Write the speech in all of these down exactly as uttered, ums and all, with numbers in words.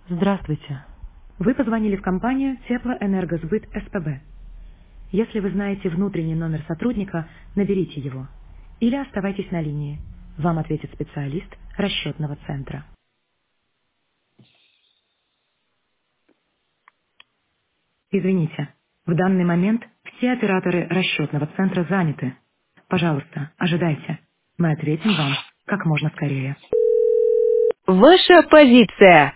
Здравствуйте. Вы позвонили в компанию Теплоэнергосбыт СПБ. Если вы знаете внутренний номер сотрудника, наберите его. Или оставайтесь на линии. Вам ответит специалист расчетного центра. Извините, в данный момент все операторы расчетного центра заняты. Пожалуйста, ожидайте. Мы ответим вам как можно скорее. Ваша позиция.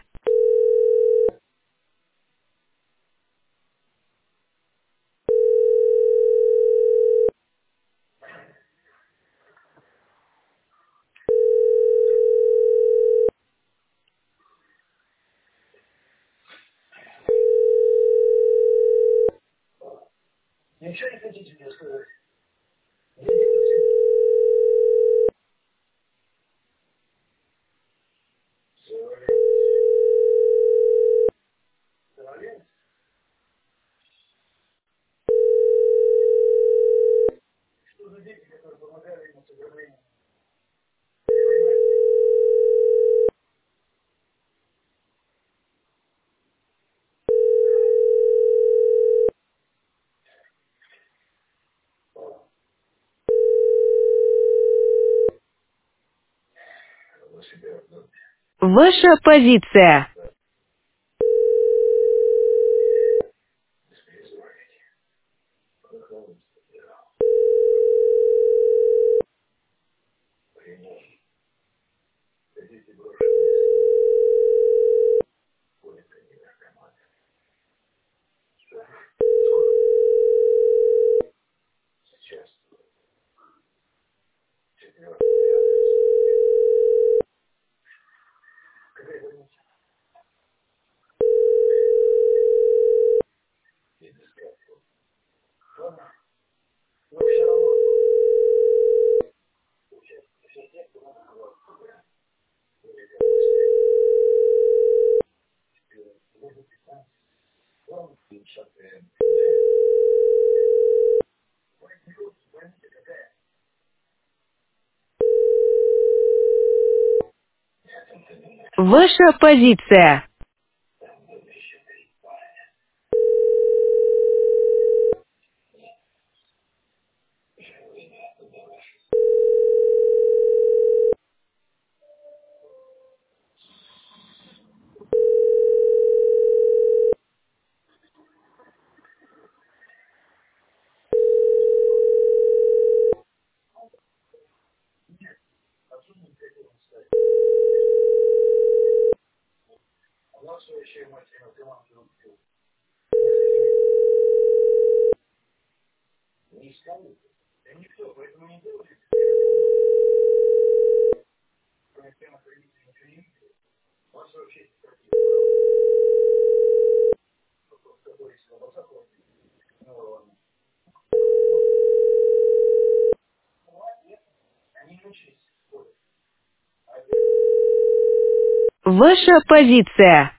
Ваша позиция. Ваша позиция. Ваша позиция.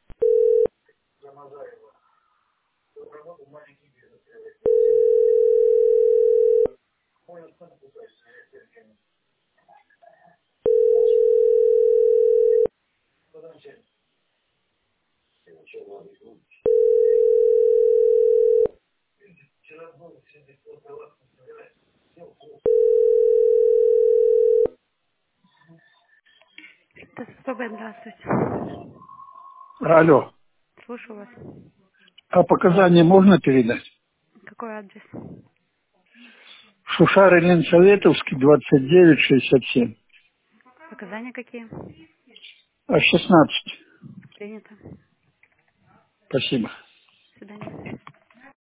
СПБ, здравствуйте. Алло, Слушаю вас. а показания можно передать? Какой адрес? Шушары Ленсоветовский, двадцать девять шестьдесят семь. Показания какие? А шестнадцать. Принято. Спасибо.